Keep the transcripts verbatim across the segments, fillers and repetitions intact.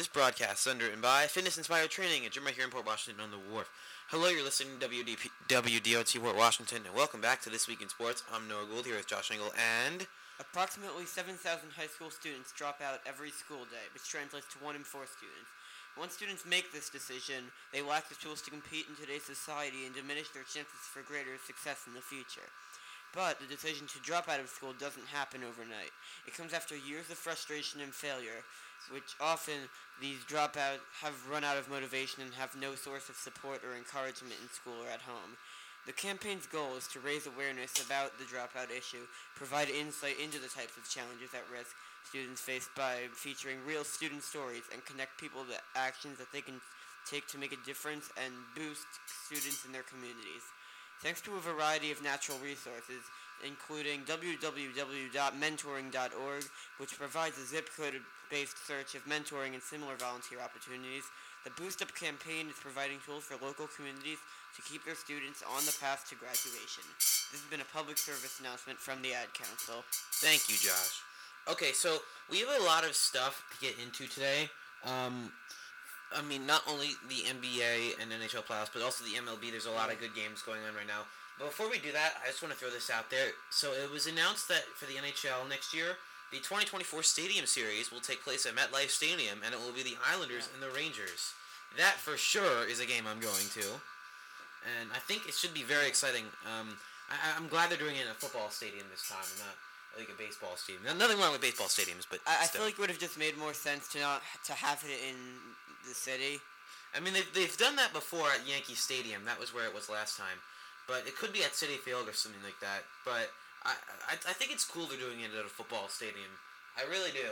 This broadcast is underwritten by Fitness Inspired Training at Gym right here in Port Washington on the Wharf. Hello, you're listening to W D P, W D O T Port Washington, and welcome back to This Week in Sports. I'm Noah Gould here with Josh Engel, and... Approximately seven thousand high school students drop out every school day, which translates to one in four students. Once students make this decision, they lack the tools to compete in today's society and diminish their chances for greater success in the future. But the decision to drop out of school doesn't happen overnight. It comes after years of frustration and failure, which often these dropouts have run out of motivation and have no source of support or encouragement in school or at home. The campaign's goal is to raise awareness about the dropout issue, provide insight into the types of challenges at risk students face by featuring real student stories, and connect people to actions that they can take to make a difference and boost students in their communities. Thanks to a variety of natural resources, including w w w dot mentoring dot org, which provides a zip code-based search of mentoring and similar volunteer opportunities, the Boost Up campaign is providing tools for local communities to keep their students on the path to graduation. This has been a public service announcement from the Ad Council. Thank you, Josh. Okay, so we have a lot of stuff to get into today. Um, I mean, not only the N B A and N H L playoffs, but also the M L B. There's a lot of good games going on right now. But before we do that, I just want to throw this out there. So it was announced that for the N H L next year, the twenty twenty-four Stadium Series will take place at MetLife Stadium, and it will be the Islanders yeah. and the Rangers. That, for sure, is a game I'm going to. And I think it should be very exciting. Um, I, I'm glad they're doing it in a football stadium this time, and not like a baseball stadium. Now, nothing wrong with baseball stadiums, but I, I still. feel like it would have just made more sense to not to have it in the city. I mean, they've, they've done that before at Yankee Stadium. That was where it was last time. But it could be at Citi Field or something like that. But I, I I think it's cool they're doing it at a football stadium. I really do.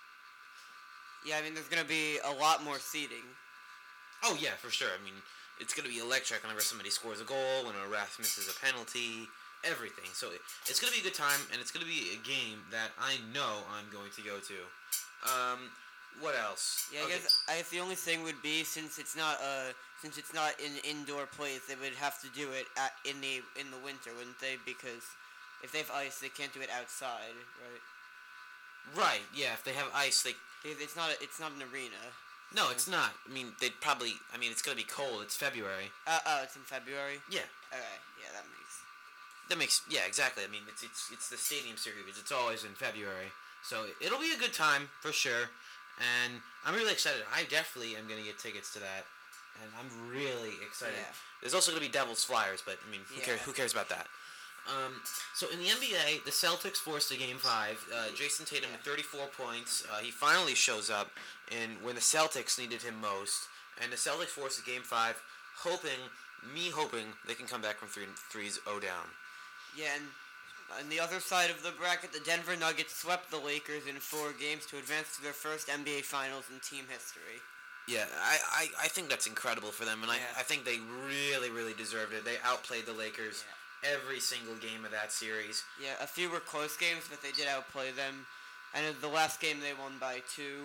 Yeah, I mean, there's going to be a lot more seating. Oh, yeah, for sure. I mean, it's going to be electric whenever somebody scores a goal, when a ref misses a penalty, everything. So it, it's going to be a good time, and it's going to be a game that I know I'm going to go to. Um, what else? Yeah, I okay. guess I guess the only thing would be, since it's not uh since it's not an indoor place, they would have to do it at, in the in the winter, wouldn't they? Because if they have ice, they can't do it outside, right? Right. Yeah. If they have ice, they. It's not. A, it's not an arena. No, it's not. I mean, they'd probably. I mean, it's gonna be cold. It's February. Uh oh, it's in February. Yeah. Okay. Yeah, that makes. That makes. Yeah, exactly. I mean, it's it's it's the Stadium Series. It's always in February, so it'll be a good time for sure. And I'm really excited. I definitely am gonna get tickets to that, and I'm really excited. Yeah. There's also gonna be Devils Flyers, but I mean, who yeah. cares? Who cares about that? Um, so in the N B A, the Celtics forced a Game Five. Uh, Jason Tatum with thirty-four points. Uh, he finally shows up in when the Celtics needed him most, and the Celtics forced a Game Five, hoping, me hoping, they can come back from three threes oh down. Yeah, and on the other side of the bracket, the Denver Nuggets swept the Lakers in four games to advance to their first N B A Finals in team history. Yeah, I, I, I think that's incredible for them, and yeah. I, I think they really, really deserved it. They outplayed the Lakers. Yeah. Every single game of that series. Yeah, a few were close games, but they did outplay them. And the last game they won by two.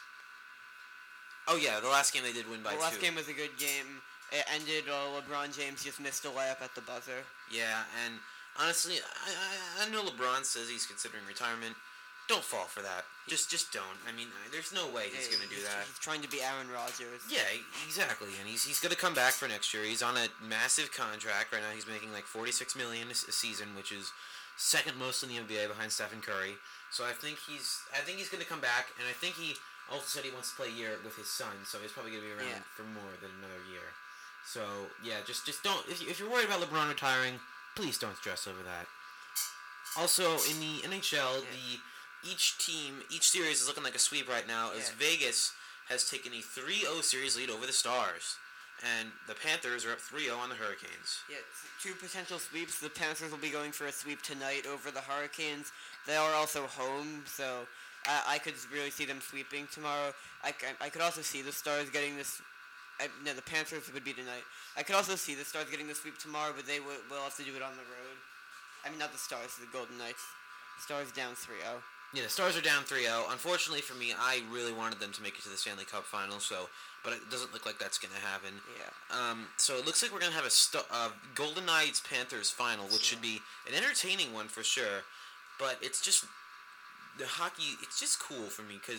Oh yeah, the last game they did win by two. The last two. game was a good game. It ended, uh, LeBron James just missed a layup at the buzzer. Yeah, and honestly, I, I, I know LeBron says he's considering retirement. Don't fall for that. Just just don't. I mean, there's no way he's yeah, going to do he's, that. He's trying to be Aaron Rodgers. Yeah, exactly. And he's he's going to come back for next year. He's on a massive contract right now. He's making like forty-six million dollars a season, which is second most in the N B A behind Stephen Curry. So I think he's I think he's going to come back, and I think he also said he wants to play a year with his son. So he's probably going to be around yeah. for more than another year. So yeah, just just don't. If, you, if you're worried about LeBron retiring, please don't stress over that. Also in the N H L, yeah. the Each team, each series is looking like a sweep right now, as yeah. Vegas has taken a three oh series lead over the Stars, and the Panthers are up three oh on the Hurricanes. Yeah, two potential sweeps. The Panthers will be going for a sweep tonight over the Hurricanes. They are also home, so uh, I could really see them sweeping tomorrow. I, I could also see the Stars getting this. I, no, the Panthers would be tonight. I could also see the Stars getting the sweep tomorrow, but they will, will have to do it on the road. I mean, not the Stars, the Golden Knights. Stars down three oh. Yeah, the Stars are down three oh. Unfortunately for me, I really wanted them to make it to the Stanley Cup Finals, so, but it doesn't look like that's going to happen. Yeah. Um. So it looks like we're going to have a st- uh, Golden Knights Panthers final, which should be an entertaining one for sure. But it's just the hockey. It's just cool for me because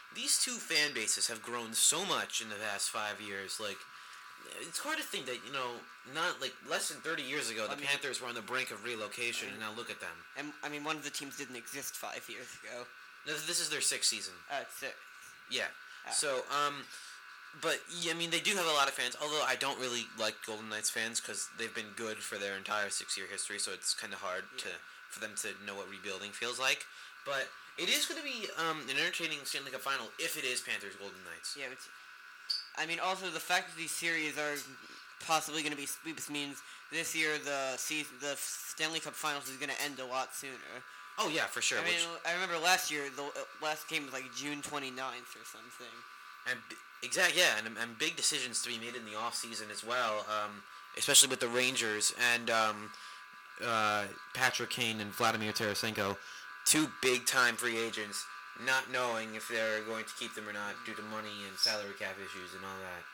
these two fan bases have grown so much in the past five years. Like, it's hard to think that, you know, not like less than thirty years ago, the I mean, Panthers were on the brink of relocation, I mean, and now look at them. And I mean, one of the teams didn't exist five years ago. No, this is their sixth season. Uh, it's six. Yeah. Oh. So, um, but yeah, I mean, they do have a lot of fans. Although I don't really like Golden Knights fans because they've been good for their entire six-year history, so it's kind of hard yeah. to for them to know what rebuilding feels like. But it is going to be um, an entertaining Stanley Cup final if it is Panthers Golden Knights. Yeah, it's, I mean, also the fact that these series are possibly going to be sweeps means this year the season, the Stanley Cup Finals is going to end a lot sooner. Oh yeah, for sure. I mean, which, I remember last year the last game was like June twenty-ninth or something. And exactly, yeah, and, and big decisions to be made in the off season as well, um, especially with the Rangers and um, uh, Patrick Kane and Vladimir Tarasenko, two big time free agents, not knowing if they're going to keep them or not due to money and salary cap issues and all that.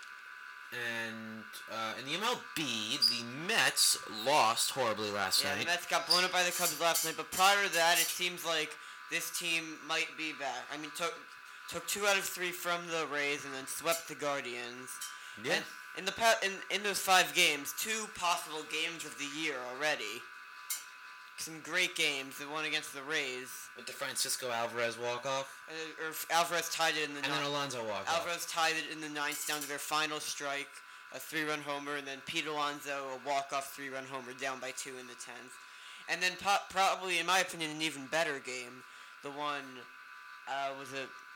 And uh, in the M L B, the Mets lost horribly last yeah, night. Yeah, the Mets got blown up by the Cubs last night, but prior to that, it seems like this team might be back. I mean, took took two out of three from the Rays and then swept the Guardians. Yeah. And in the pa- in in those five games, two possible games of the year already. Some great games. The one against the Rays with the Francisco Alvarez walk-off. Uh, or Alvarez tied it in the and ninth. then Alonso walk-off. Alvarez tied it in the ninth down to their final strike, a three-run homer, and then Pete Alonso a walk-off three-run homer down by two in the tenth. And then po- probably, in my opinion, an even better game. The one uh, was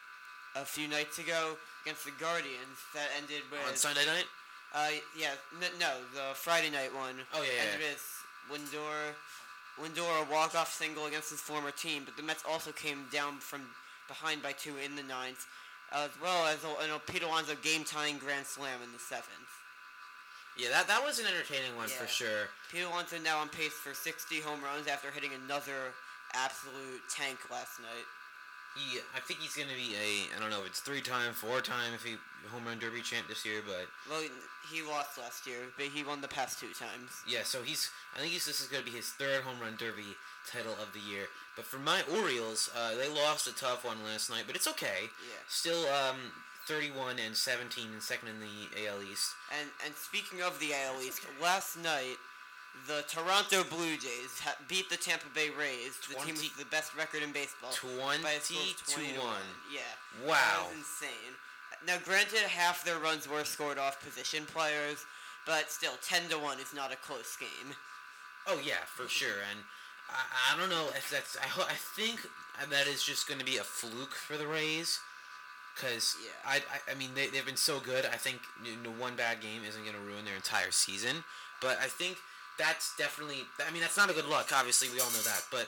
a a few nights ago against the Guardians that ended with on Sunday night. Uh, yeah, n- no, the Friday night one. Oh yeah, ended yeah. with Lindor. Lindor a walk-off single against his former team, but the Mets also came down from behind by two in the ninth, as well as a, a Pete Alonso game-tying grand slam in the seventh. Yeah, that that was an entertaining one yeah. for sure. Pete Alonso now on pace for sixty home runs after hitting another absolute tank last night. Yeah, I think he's going to be a, I don't know if it's three-time, four-time if he home run derby champ this year, but... Well, he lost last year, but he won the past two times. Yeah, so he's, I think he's, this is going to be his third home run derby title of the year. But for my Orioles, uh, they lost a tough one last night, but it's okay. Yeah. Still um, thirty-one and seventeen and second in the A L East. And and speaking of the A L East, okay. last night... The Toronto Blue Jays ha- beat the Tampa Bay Rays, the team with the best record in baseball. twenty to one. Yeah. Wow. That was insane. Now, granted, half their runs were scored off position players, but still, ten to one is not a close game. Oh, yeah, for sure. And I, I don't know if that's... I, I think that is just going to be a fluke for the Rays. Because, yeah. I, I, I mean, they, they've been so good. I think you know, one bad game isn't going to ruin their entire season. But I think... That's definitely... I mean, that's not a good luck, obviously. We all know that. But,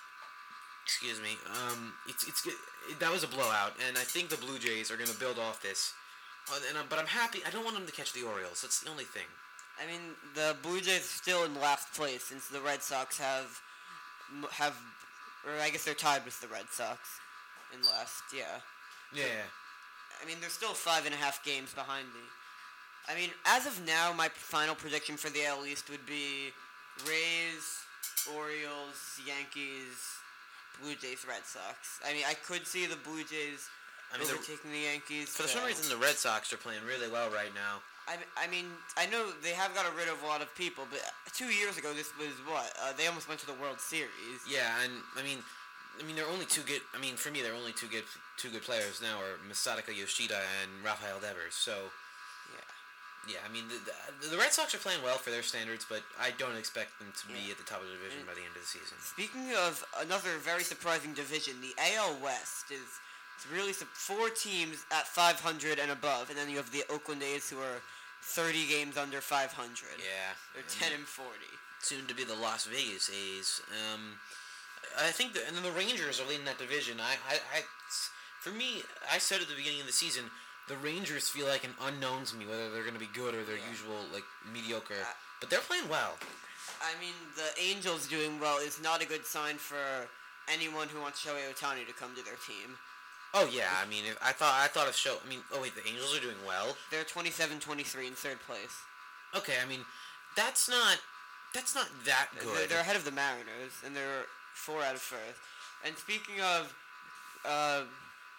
excuse me. Um, it's it's it, that was a blowout. And I think the Blue Jays are going to build off this. Uh, and, uh, but I'm happy. I don't want them to catch the Orioles. That's the only thing. I mean, the Blue Jays are still in last place since the Red Sox have... have, Or I guess they're tied with the Red Sox in last, yeah. Yeah. I mean, they're still five and a half games behind me. I mean, as of now, my final prediction for the A L East would be Rays, Orioles, Yankees, Blue Jays, Red Sox. I mean, I could see the Blue Jays I mean, overtaking the Yankees. For some reason, the Red Sox are playing really well right now. I, I mean, I know they have gotten rid of a lot of people, but two years ago, this was what? Uh, they almost went to the World Series. Yeah, and, I mean... I mean, there are only two good... I mean, for me, there are only two good two good players now, are Masataka Yoshida and Rafael Devers, so... Yeah. Yeah, I mean, the, the, the Red Sox are playing well for their standards, but I don't expect them to be yeah. at the top of the division and by the end of the season. Speaking of another very surprising division, the A L West is it's really su- four teams at five hundred and above, and then you have the Oakland A's who are thirty games under five hundred. Yeah. They're ten and forty. Soon to be the Las Vegas A's. Um, I think, the, and then the Rangers are leading that division. I, I, I, for me, I said at the beginning of the season, the Rangers feel like an unknown to me, whether they're going to be good or their yeah. usual, like, mediocre. Uh, but they're playing well. I mean, the Angels doing well is not a good sign for anyone who wants Shohei Ohtani to come to their team. Oh, yeah. I mean, if, I thought I thought of Show... I mean, oh, wait, the Angels are doing well? They're twenty-seven twenty-three in third place. Okay, I mean, that's not... That's not that good. They're, they're ahead of the Mariners, and they're four out of first. And speaking of... Uh,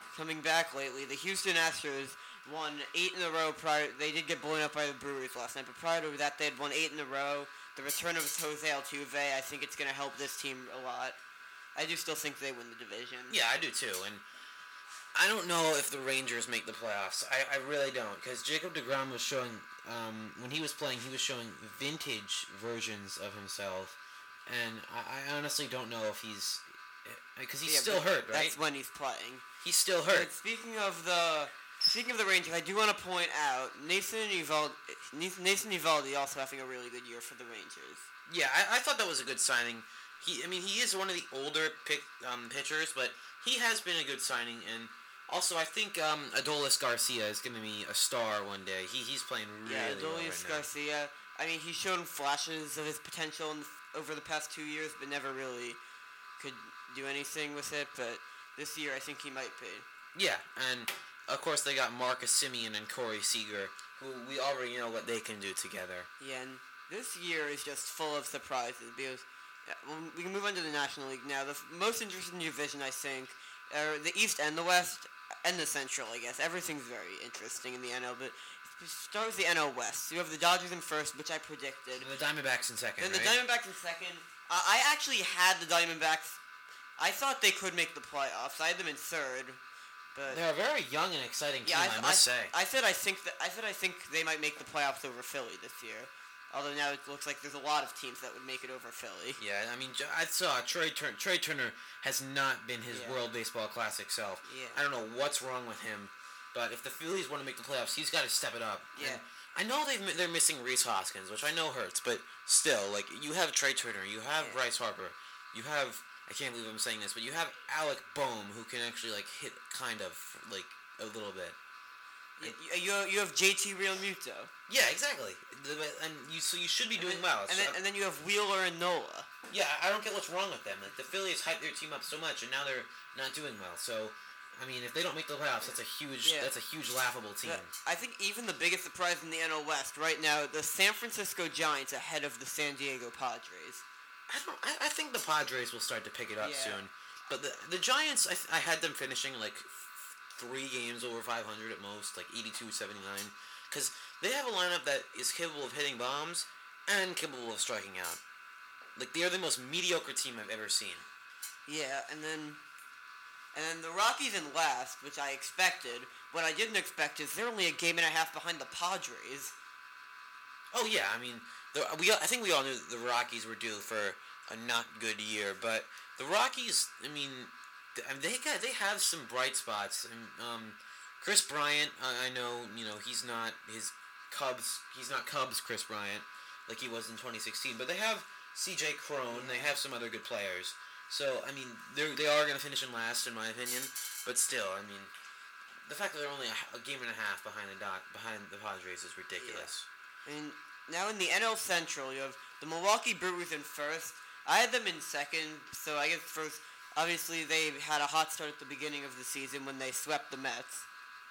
coming back lately, the Houston Astros won eight in a row prior. They did get blown up by the Brewers last night, but prior to that, they had won eight in a row. The return of Jose Altuve, I think it's going to help this team a lot. I do still think they win the division. Yeah, I do too, and I don't know if the Rangers make the playoffs. I, I really don't, because Jacob deGrom was showing, um, when he was playing, he was showing vintage versions of himself, and I, I honestly don't know if he's, because he's Yeah, still hurt, right? That's when he's playing. He's still hurt. But speaking of the speaking of the Rangers, I do want to point out Nathan Evaldi, Nathan Evaldi also having a really good year for the Rangers. Yeah, I, I thought that was a good signing. He, I mean, he is one of the older pick, um, pitchers, but he has been a good signing, and also I think um, Adolis Garcia is going to be a star one day. He he's playing really yeah, well Adolis right now. Garcia. I mean, he's shown flashes of his potential in, over the past two years, but never really could do anything with it. But this year, I think he might be. Yeah, and of course they got Marcus Semien and Corey Seager, who we already know what they can do together. Yeah, and this year is just full of surprises because yeah, well, we can move on to the National League now. The f- most interesting division, I think, are the East and the West, and the Central, I guess. Everything's very interesting in the N L, but start with the N L West. You have the Dodgers in first, which I predicted. And the Diamondbacks in second, Then right? the Diamondbacks in second. Uh, I actually had the Diamondbacks. I thought they could make the playoffs. I had them in third, but They're a very young and exciting team, yeah, I, I, must I, say. I said I think that I said I think they might make the playoffs over Philly this year. Although now it looks like there's a lot of teams that would make it over Philly. Yeah, I mean, I saw Trey Turner. Trey Turner has not been his Yeah. World Baseball Classic self. Yeah. I don't know what's wrong with him, but if the Phillies want to make the playoffs, he's got to step it up. Yeah. And I know they've they're missing Reese Hoskins, which I know hurts, but still, like you have Trey Turner, you have Yeah. Bryce Harper, you have I can't believe I'm saying this, but you have Alec Boehm who can actually like hit kind of like a little bit. You, you, you have J T Realmuto. Yeah, exactly. The, and you so you should be doing and then, well. And so then, and then you have Wheeler and Nola. Yeah, I don't get what's wrong with them. Like the Phillies hyped their team up so much, and now they're not doing well. So, I mean, if they don't make the playoffs, that's a huge, Yeah. that's a huge laughable team. The- I think even the biggest surprise in the N L West right now, the San Francisco Giants ahead of the San Diego Padres. I don't. I, I think the Padres will start to pick it up Yeah. soon, but the the Giants, I, th- I had them finishing like three games over five hundred at most, like eighty-two seventy-nine, because they have a lineup that is capable of hitting bombs and capable of striking out. Like they are the most mediocre team I've ever seen. Yeah, and then and then the Rockies in last, which I expected. What I didn't expect is they're only a game and a half behind the Padres. Oh yeah, I mean, the, we I think we all knew the Rockies were due for a not good year, but the Rockies, I mean, th- I mean, they got they have some bright spots. And, um, Chris Bryant, I, I know, you know, he's not his Cubs, he's not Cubs Chris Bryant like he was in twenty sixteen, but they have C J Cron, they have some other good players. So I mean, they they are going to finish in last in my opinion, but still, I mean, the fact that they're only a, a game and a half behind the dot behind the Padres is ridiculous. And now in the N L Central, you have the Milwaukee Brewers in first. I had them in second, so I guess first. Obviously, they had a hot start at the beginning of the season when they swept the Mets.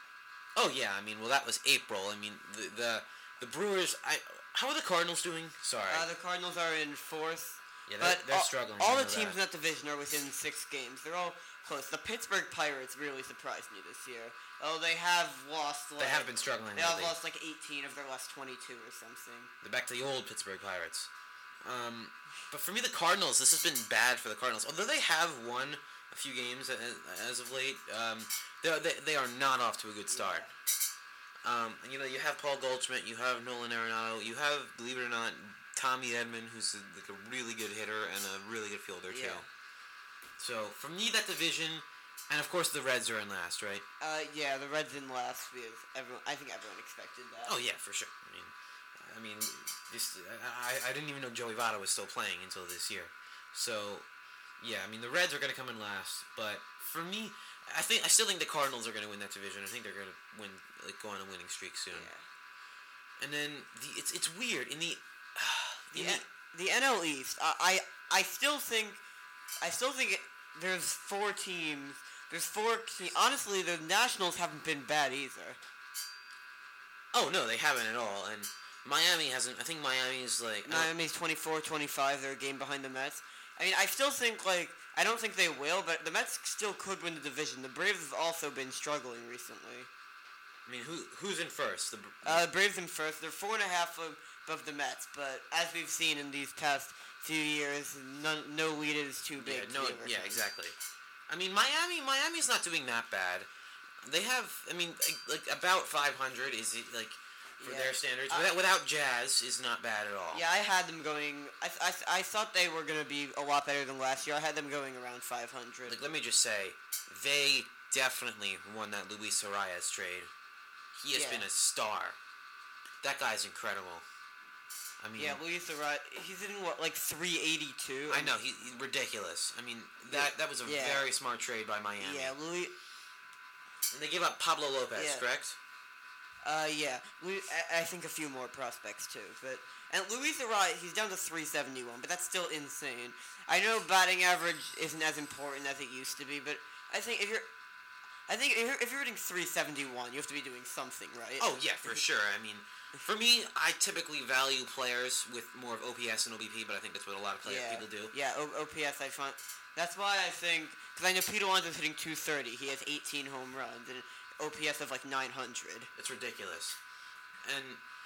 Oh yeah, I mean, well that was April. I mean, the the, the Brewers. I how are the Cardinals doing? Sorry. Uh, the Cardinals are in fourth. yeah, they're, But they're all, struggling. all I the know teams in that. that division are within six games. They're all close. The Pittsburgh Pirates really surprised me this year. Oh, they have lost. Like, They have been struggling They have lately. lost like eighteen of their last twenty-two or something. They're back to the old Pittsburgh Pirates. Um, but for me, the Cardinals. This has been bad for the Cardinals. Although they have won a few games as of late, um, they they they are not off to a good start. Um, and, you know, you have Paul Goldschmidt, you have Nolan Arenado, you have, believe it or not, Tommy Edman, who's a, like a really good hitter and a really good fielder too. Yeah. So for me, that division, and of course the Reds are in last, right? Uh, yeah, the Reds in last because everyone. I think everyone expected that. Oh yeah, for sure. I mean, I mean, this I, I didn't even know Joey Votto was still playing until this year. So, yeah, I mean the Reds are going to come in last, but for me, I think I still think the Cardinals are going to win that division. I think they're going to win, like go on a winning streak soon. Yeah. And then the it's it's weird in the The, in N- the N L East. I, I I still think I still think it, there's four teams. There's four. Te- Honestly, the Nationals haven't been bad either. oh no, they haven't at all. And Miami hasn't. I think Miami's like I don't- Miami's twenty-four twenty-five. They're a game behind the Mets. I mean, I still think like I don't think they will, but the Mets still could win the division. The Braves have also been struggling recently. I mean, who who's in first? The, Uh, Braves in first. They're four and a half above the Mets, but as we've seen in these past few years, none, no lead is too big. yeah, to no, be overturned. yeah, exactly. I mean, Miami, Miami's not doing that bad. They have, I mean, like, like about five hundred is it, like for Yeah. their standards. I- Without, without Jazz is not bad at all. Yeah, I had them going. I, th- I, th- I thought they were going to be a lot better than last year. I had them going around five hundred. Like, let me just say, they definitely won that Luis Arias trade. He has Yeah. been a star. That guy's incredible. I mean, Yeah, Luis Arias. He's in what, like three eighty-two. I know he, he ridiculous. I mean, that that was a Yeah. very smart trade by Miami. Yeah, Luis. And they gave up Pablo Lopez, Yeah. correct? Uh, yeah. Lu- I, I think a few more prospects too, but and Luis Arias, he's down to three seventy-one, but that's still insane. I know batting average isn't as important as it used to be, but I think if you're, I think if you're, if you're hitting three seventy-one, you have to be doing something right. Oh yeah, for sure. I mean, for me, I typically value players with more of O P S and O B P, but I think that's what a lot of play- yeah. people do. Yeah, o- OPS I find. That's why I think because I know Pete Alonso's hitting two thirty. He has eighteen home runs and O P S of like nine hundred. It's ridiculous. And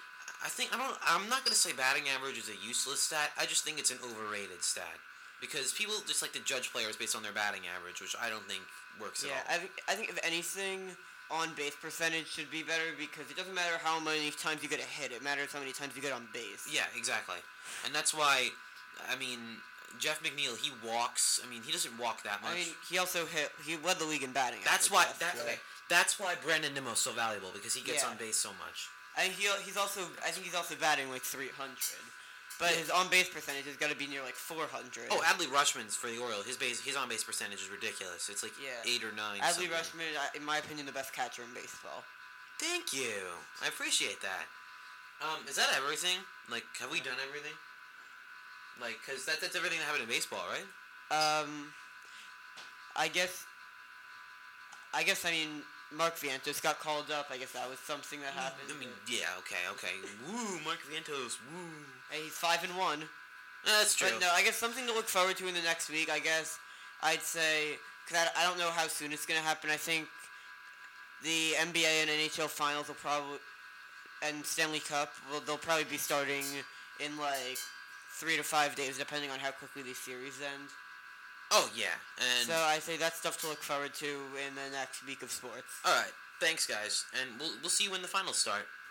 I think I don't. I'm not gonna say batting average is a useless stat. I just think it's an overrated stat because people just like to judge players based on their batting average, which I don't think works Yeah, at all. I think I think if anything, on base percentage should be better because it doesn't matter how many times you get a hit; it matters how many times you get on base. Yeah, exactly. And that's why, I mean, Jeff McNeil, he walks. I mean, he doesn't walk that much. I mean, he also hit. He led the league in batting. that's average why. last That, year. okay, that's why Brandon Nimmo's so valuable because he gets Yeah. on base so much. And he he's also. I think he's also batting like three hundred, but Yeah. his on base percentage has got to be near like four hundred. Oh, Adley Rutschman's for the Orioles. His base, his on base percentage is ridiculous. It's like Yeah. eight or nine. Adley something. Rutschman, uh, in my opinion, the best catcher in baseball. Thank you. I appreciate that. Um, is that everything? Like, have we done everything? Like, cause that that's everything that happened in baseball, right? Um, I guess. I guess I mean Mark Vientos got called up. I guess that was something that happened. I mean, yeah, okay, okay. Woo, Mark Vientos. Woo. Hey, he's five and one. Yeah, that's true. But no, I guess something to look forward to in the next week. I guess I'd say because I, I don't know how soon it's gonna happen. I think the N B A and N H L finals will probably and Stanley Cup will they'll probably be starting in like three to five days, depending on how quickly these series end. Oh yeah, and So I say that's stuff to look forward to in the next week of sports. all right. Thanks, guys, and we'll we'll see you when the finals start.